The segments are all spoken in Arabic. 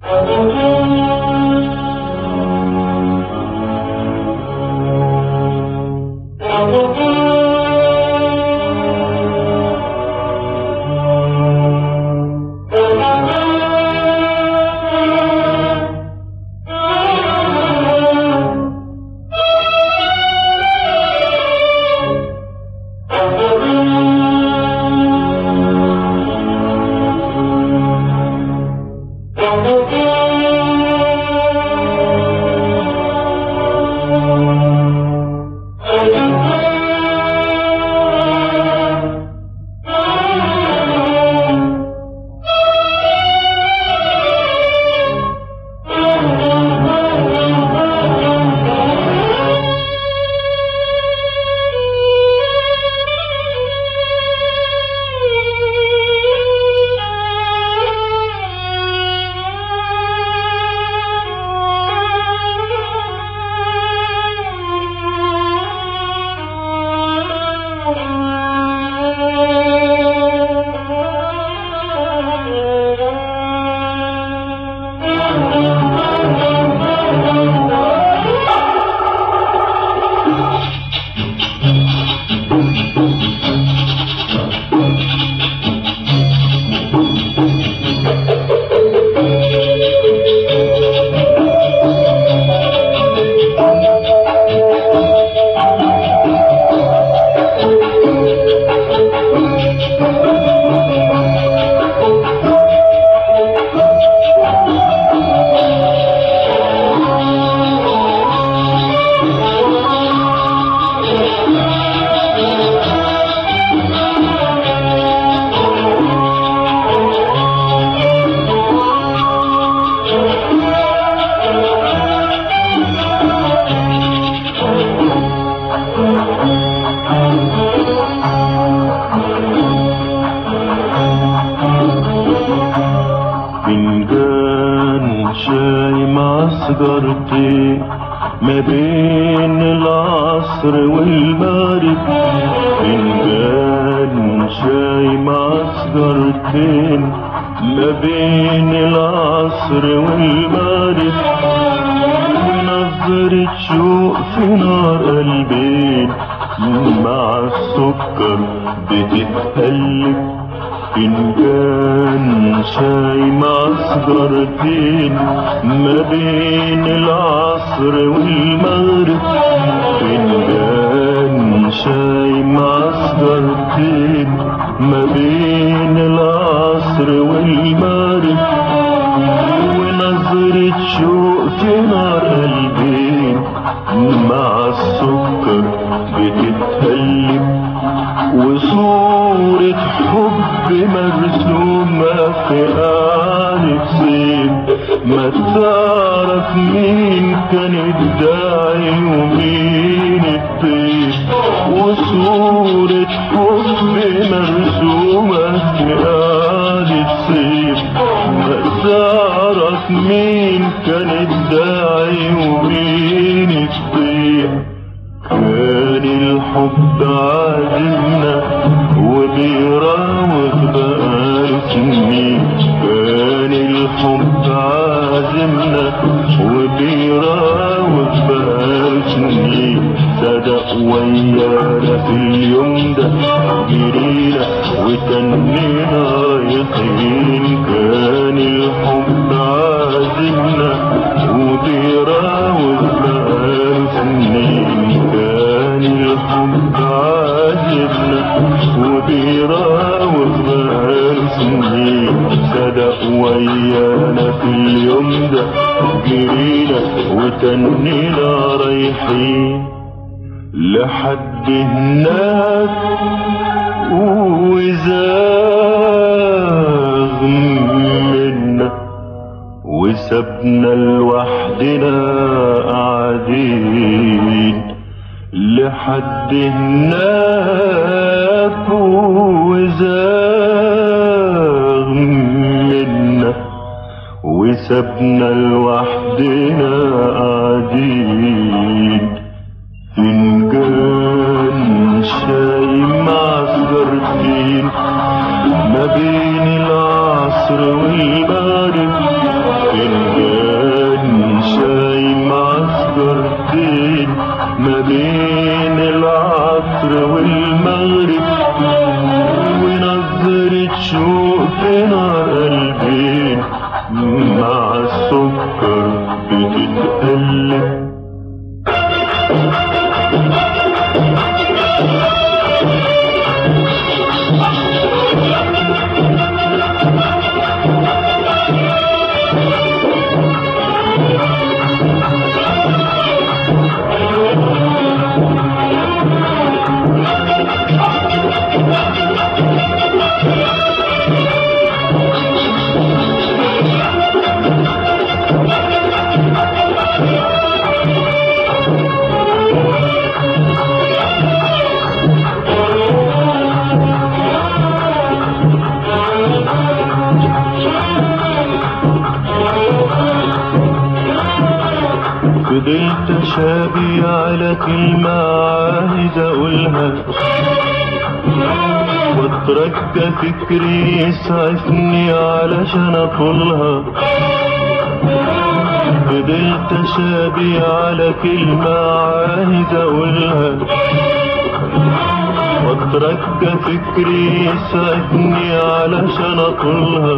سجرتين ما بين العصر والمغرب، فنجان شاي مع سجرتين ما بين العصر والمغرب، ونظرة شوق في نار قلبين مع السكر بتتقلب. فنجان شاي مع سجرتين ما بين العصر والمغرب، فنجان شاي مع سجرتين ما بين العصر والمغرب، ونظرة شوق في نار قلبين مع السكر بتتقلب، وصورة حب مرسومة في قالب صيف، ما تعرف مين كان الداعي ومين الضيف. وصورة حب مرسومة في قالب صيف، ما تعرف مين كان الداعي ومين الضيف. كان الحب عازمنا وبيراوغ بقاله سنين، كان الحب عازمنا وبيراوغ بقاله سنين، صدق ويانا في اليوم ده جرينا وتنينا رايحين. كان الحب عازمنا وبيراوغ بقاله سنين، كان الحب عازمنا وبيراوغ بقاله سنين، صدق ويانا في اليوم ده جرينا وتنينا رايحين لحد هناك وزاغ منا وسبنا لوحدنا قاعدين. لحد هناك وزاغ منا وسبنا لوحدنا قاعدين. فنجان شاي مع سجرتين ما بين العصر والمغرب، مع السكر بتتقلب. فضلت شابي على كلمة عايز اقولها، واترجى فكري يسعفني علشان اطولها. فضلت شابي على كلمة عايز اقولها، واترجى فكري يسعفني علشان اطولها.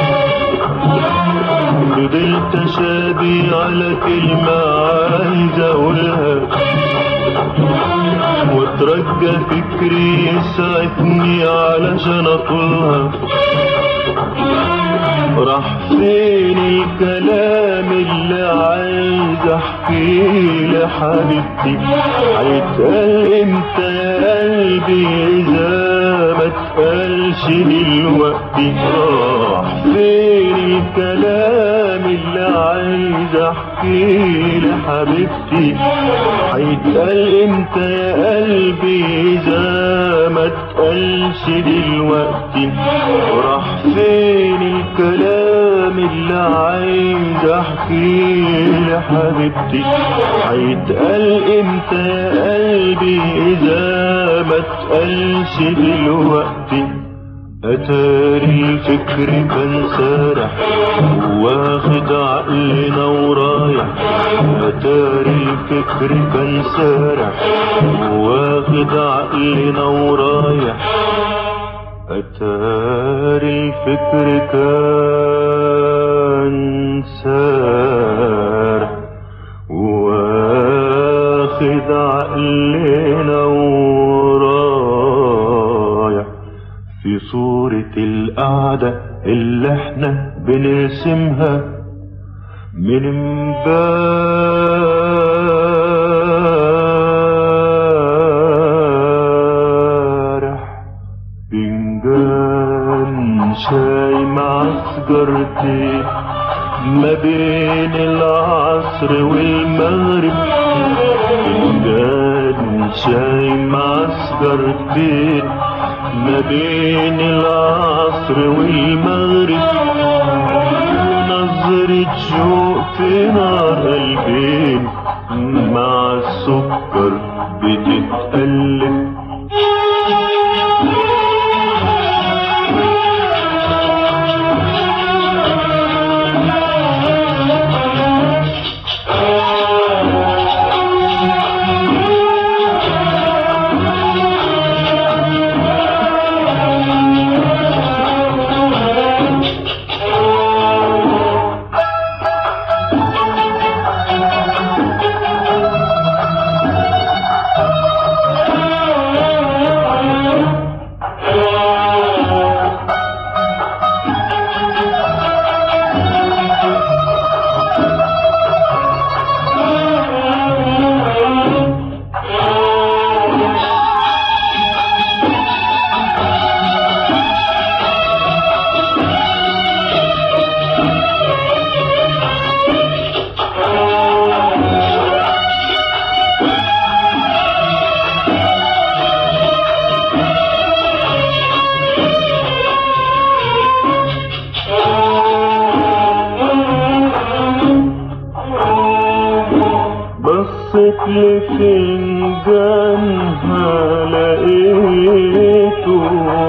فضلت شابي على كلمة عايز اقولها، واترجى فكري يسعفني علشان اطولها. راح فين الكلام اللي عايز احكيه لحبيبتي؟ هيتقال امتى يا قلبي اذا ما اتقالش دلوقتي؟ راح فين الكلام اللي عايز احكيه لحبيبتي؟ هيتقال امتى يا قلبي اذا ما اتقالش دلوقتي؟ راح فين الكلام اللي عايز احكيه لحبيبتي؟ هيتقال امتى يا قلبي اذا ما اتقالش دلوقتي؟ اتاري الفكر كان سارح واخد عقلنا ورايح. اتاري الفكر كان سارح واخد عقلنا ورايح. اتاري الفكر كان سارح واخد عقلنا ورايح. في صورة القعدة اللي احنا بنرسمها من امبارح، فنجان شاي مع سجارتين ما بين العصر والمغرب. فنجان شاي مع سجارتين ما بين العصر والمغرب. نظرة شوق في نار قلبين مع السكر بتتقلب. بصيت لفنجانها لقيته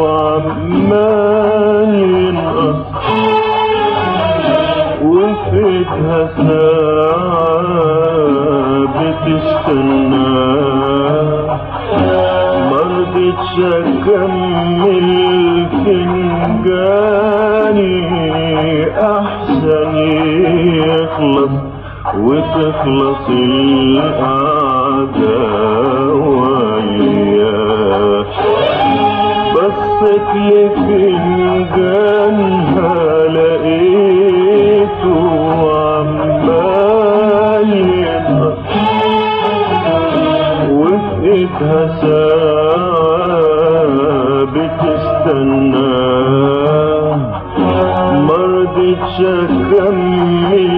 عمال ينقص، وفيتها ساعة بتستناه. مرضتش مرضتش اكمل فنجاني احسن يخلص وتخلص القعدة وياه. بصيت لفنجانها لقيته عمال ينقص وفقتها ساعة بتستناه. مرضتش اكمل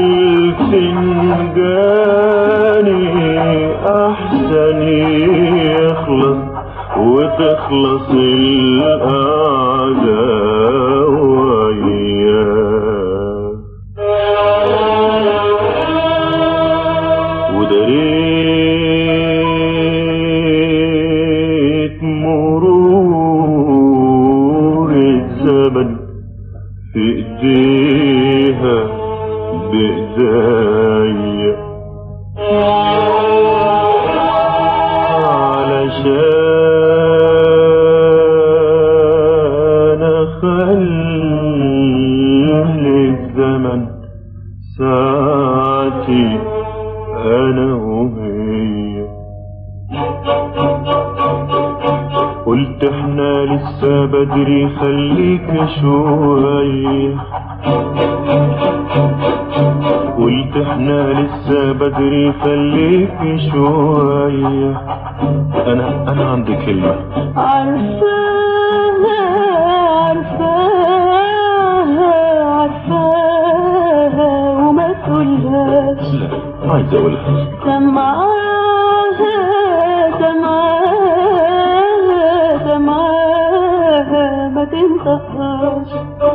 فنجاني احسن يخلص وتخلص القعدة وياه. ودريت مرور الزمن في ايديها بايديا علشان اخلي الزمن ساعتي انا وهي. قلت احنا لسه بدري خليك شوية. قلت احنا لسه بدري خليك شوية. انا عندي كلمة عارفاها وما تقولهاش. لا عايز اقولها. سمعاها ما تنطقهاش.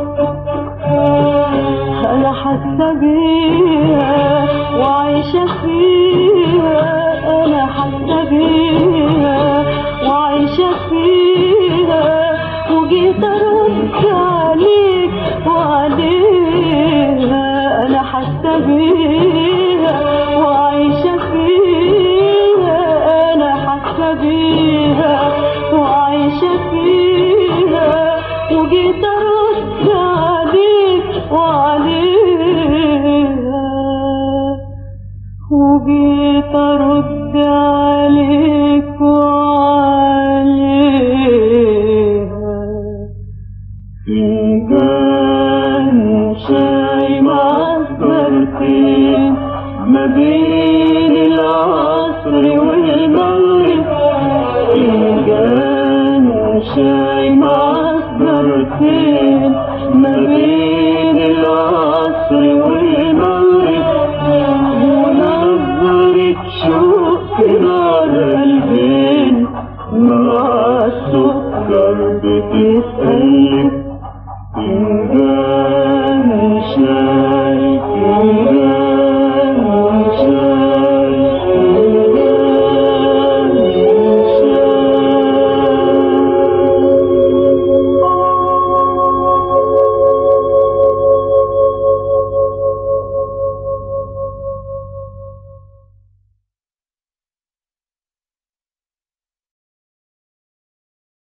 انا حاسه بيها وعايشه فيها. انا حاسه بيها وعايشه فيها وجيت ارد عليك وعليها. انا حاسه بيها وعايشه فيها. انا حاسه بيها وعايشه فيها وجيت ارد عليك وعليها. وجيت ارد عليك وعليها. فنجان شاي معصرتين ما بين العصر والمغرب. فنجان شاي معصرتين ما بين العصر والمغرب. ونظرة شوق على البين مع السكر بتتقلب.